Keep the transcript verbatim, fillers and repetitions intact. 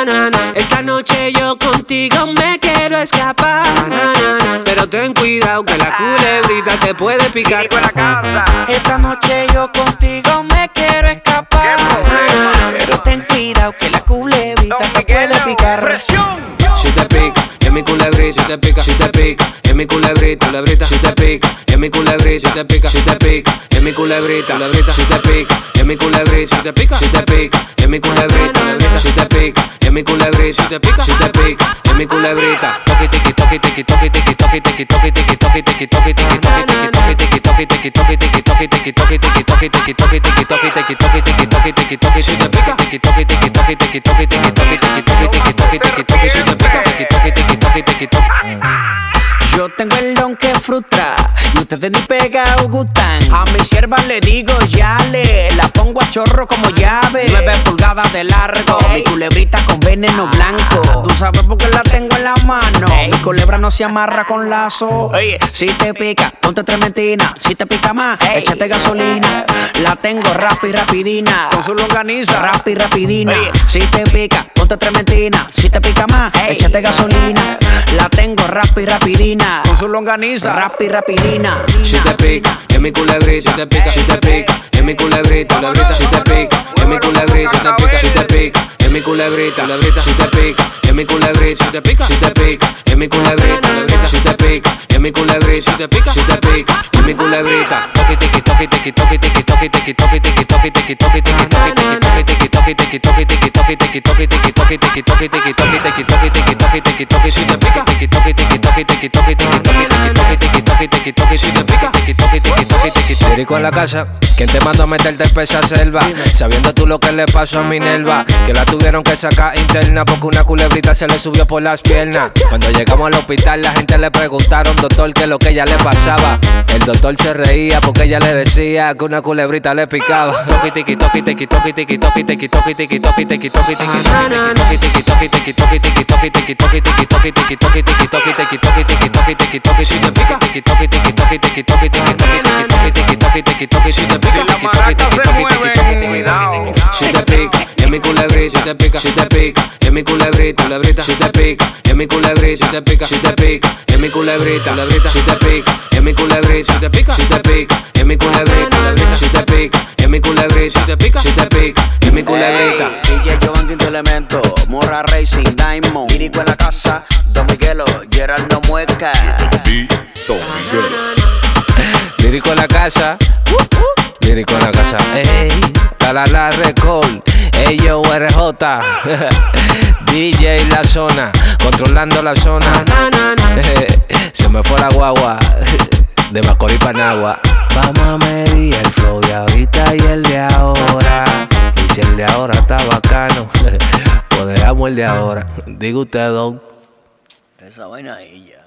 na, na, na. Esta noche yo contigo me quiero escapar, na, na, na. Pero ten cuidado que la culebrita te puede picar. Esta noche yo contigo me quiero escapar, pero ten cuidado que la culebrita te puede picar. Presión. Si te pica, es mi culebrita, si te pica, si te pica, es mi culebrita, culebrita, si te pica, es mi culebrita, si te pica, si te pica, es mi culebrita, culebrita, si te pica, es mi culebrita, si te pica, si te pica, es mi culebrita, culebrita, si te pica, es mi culebrita, si te pica, si te pica, es mi culebrita. Toki tiki toki tiki toki tiki toki tiki toki tiki toki tiki toki tiki toki tiki toki tiki toki tiki toki tiki toki tiki toki tiki toki tiki toki tiki toki tiki toki tiki toki si te pica, tiki toki tiki toki tiki toki tiki toki tiki toki tiki toki tiki toki si te pica, tiki toki tiki toki tiki toki. Yo tengo el don que frustra y ustedes ni pegados gustan. A mi sierva le digo yale, la pongo a chorro como llave. Nueve pulgadas de largo, mi culebrita con veneno blanco. Tú sabes por qué la tengo en la mano. Mi culebra no se amarra con lazo. Oye, si te pica, ponte trementina. Si te pica más, échate gasolina. La tengo rápida y rapidina, con su longaniza, rápida y rapidina. Si te pica, ponte trementina. Si te pica más, échate gasolina. La tengo rápida y rapidina, con su longaniza, rápida y rapidina. Si te pica, es mi culebrita, si te pica, si te pica, es mi culebrita, culebrita, si te pica, es mi culebrita, si te pica, si te pica, es mi culebrita, culebrita, si te pica, es mi culebrita, si te pica, si te pica, es mi culebrita, culebrita, si te pica, es mi culebrita, si te pica, si te pica, es mi culebrita. Toki tiki toki tiki toki tiki toki tiki toki tiki toki tiki toki tiki toki tiki toki tiki toki tiki toki tiki toki tiki toki tiki toki tiki toki tiki toki tiki toki tiki toki si te pica, tiki toki tiki toki tiki toki tiki toki tiki toki tiki toki toki si te pica, tiki toki tiki toki tiki toki. Lírico en la casa, ¿quién te mandó a meterte en pesa selva? Sabiendo tú lo que le pasó a Minerva, que la tuvieron que sacar interna porque una culebrita se le subió por las piernas. Cuando llegamos al hospital la gente le preguntaron doctor qué es lo que ella le pasaba. El doctor se reía porque ella le decía que una culebrita le picaba. Toki tiki toki tiki toki tiki toki tiki toki tiki toki tiki toki tiki toki tiki toki tiki toki tiki toki tiki toki tiki toki tiki toki tiki toki tiki toki tiki toki tiki toki si te pica, tiki toki tiki toki tiki toki tiki toki tiki toki tiki toki si te pica, tiki toki tiki toki tiki toki. Si te pica, es mi culebrita, si te pica, si te pica, es mi culebrita, culebrita, si te pica, es mi culebrita, si te pica, si te pica, es mi culebrita, culebrita, si te pica, es mi culebrita, si te pica, si te pica, es mi culebrita, culebrita, si te pica, es mi culebrita, si te pica, si te pica, es mi culebrita. D J Jovan Quinto Elemento, Morra Racing, Diamond, Lírico en la casa, Don Miguelo, Geraldo Mueca. Lírico en la casa, lírico en la casa, ey, Talala Record, ey yo R J, D J La Zona, controlando la zona, se me fue la guagua, de Macorís pa' Nagua. Vamos a medir el flow de ahorita y el de ahora, y si el de ahora está bacano, pues dejamos el de ahora, diga usted, don. Esa vaina ahí ya.